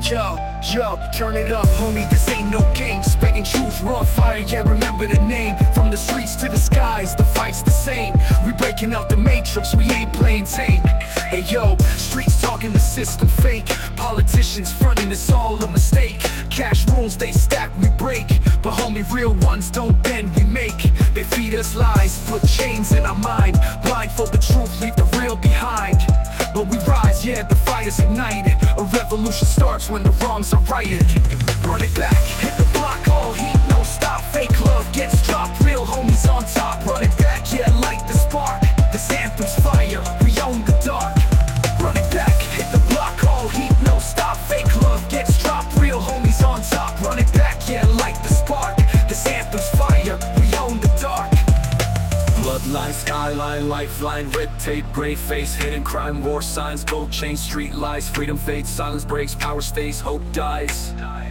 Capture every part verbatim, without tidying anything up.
Yo, yo, turn it up, homie, this ain't no game. Spitting truth, we're on fire, yeah, remember the name. From the streets to the skies, the fight's the same. We breaking out the matrix, we ain't playing tame. Hey yo, streets talking, the system fake. Politicians fronting, it's all a mistake. Cash rules, they stack, we break. But homie, real ones don't bend, we make. They feed us lies, put chains in our mind. Blindfold the truth, leave the real behind. But we rise, yeah, the fire's ignited. A revolution starts when the wrongs are righted. Run it back, hit the block, all heat, no stop. Fake love gets dropped, real homies on top. Run it back, yeah, light the spark. This anthem's fire, we own the dark. Run it back, hit the block, all heat, no stop. Fake love gets dropped, real homies on top. Run it back, yeah, light the spark. This anthem's fire, we own the dark. Bloodline, skyline, lifeline, red tape, gray face, hidden crime, war signs, gold chain, street lies, freedom fades, silence breaks, power stays, hope dies.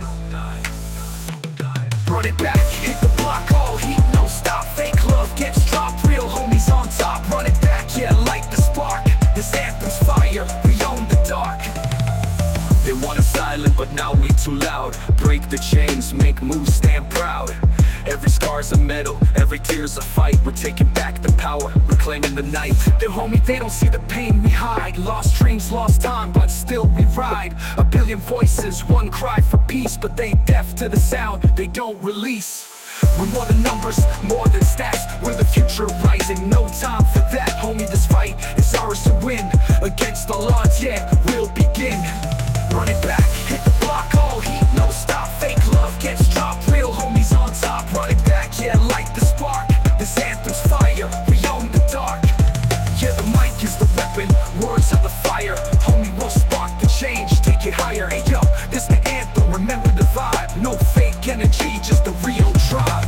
Run it back, hit the block, all heat, no stop. Fake love gets dropped, real homies on top. Run it back, yeah, light the spark. This anthem's fire, we own the dark. They want us silent, but now we too loud. Break the chains, make moves, stand proud. Every scar's a medal, every tear's a fight. We're taking back the power, reclaiming the night. They homie, they don't see the pain we hide. Lost dreams, lost time, but still we ride. A billion voices, one cry for peace. But they deaf to the sound, they don't release. We're more than numbers, more than stats. We're the future rising, no time for that. Homie, this fight is ours to win. Against all odds, yeah, we'll begin. Run it back, hit the block, all heat, no stop. Fake love gets dropped, real homies on top. Run it back, yeah, light the spark. This anthem's fire, we own the dark. Yeah, the mic is the weapon, words are the fire. Homie, we'll spark the change, take it higher. Hey yo, this the anthem, remember the vibe. No fake energy, just the real tribe.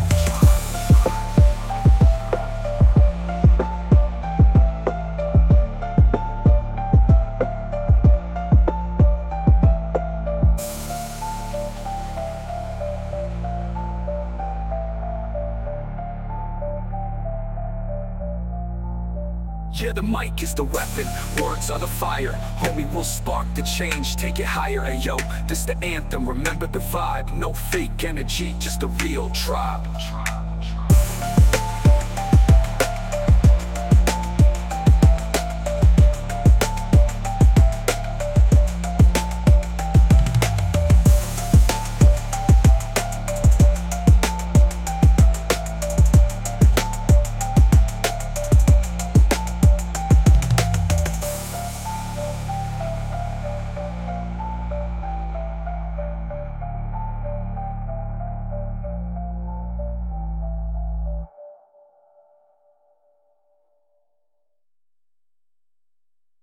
Yeah, the mic is the weapon, words are the fire. Homie, we'll spark the change, take it higher. Hey yo, this the anthem, remember the vibe. No fake energy, just a real tribe.